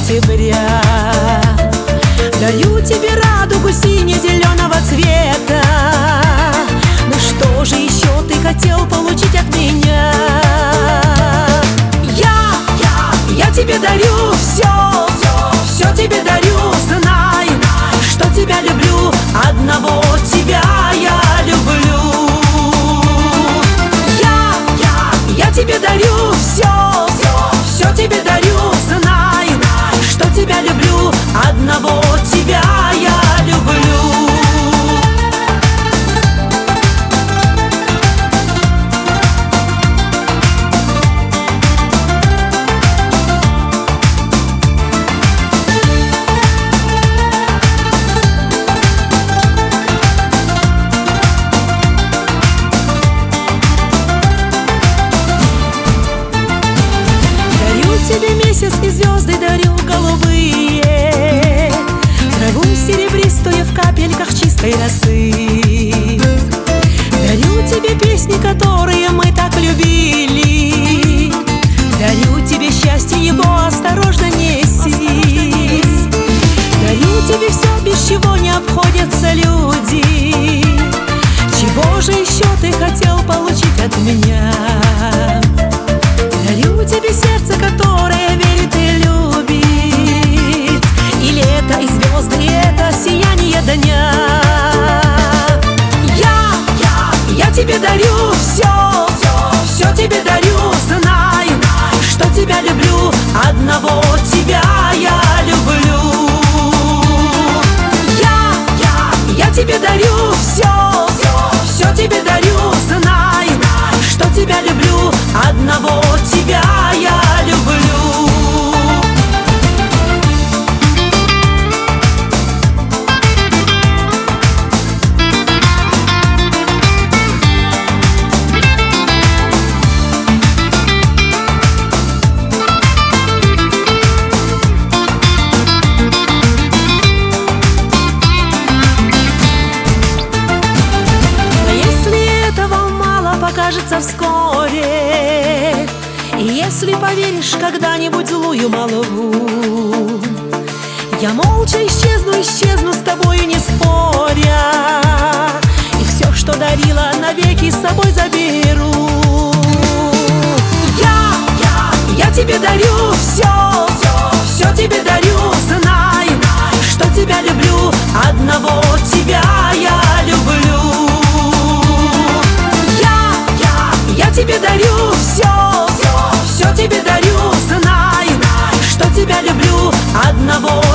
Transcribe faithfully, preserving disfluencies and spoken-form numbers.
октября. Дарю тебе радугу сине-зеленого цвета. Ну что же еще ты хотел получить от меня? Я, я, я тебе дарю все, все, все тебе дарю. Знай, что тебя люблю, одного тебя я люблю. Я, я, я тебе дарю все, все, все тебе дарю. Знай, что тебя люблю, одного тебя я люблю. Тебе месяц и звезды дарю голубые, траву серебристую в капельках чистой росы. Дарю тебе песни, которые мы так любили. Дарю тебе счастье, его осторожно неси. Дарю тебе все, без чего не обходятся люди. Чего же еще ты хотел получить от меня? Дарю тебе сердце, которое верит и любит, и лето, и звезды, и это сияние дня. Я, я, я тебе дарю все, все, все тебе дарю. Знай, что тебя люблю, одного тебя я люблю. Я, я, я тебе дарю все, все, все тебе дарю. Знай, что тебя люблю, одного тебя я люблю. Покажется вскоре, и если поверишь когда-нибудь злую молву, я молча исчезну, исчезну с тобою не споря, и все, что дарила, навеки с собой заберу. Я, я, я тебе дарю все, все, все тебе дарю. Знай, что тебя люблю, одного тебя я люблю. Я тебе дарю все, все, все тебе дарю. Знай, что тебя люблю, одного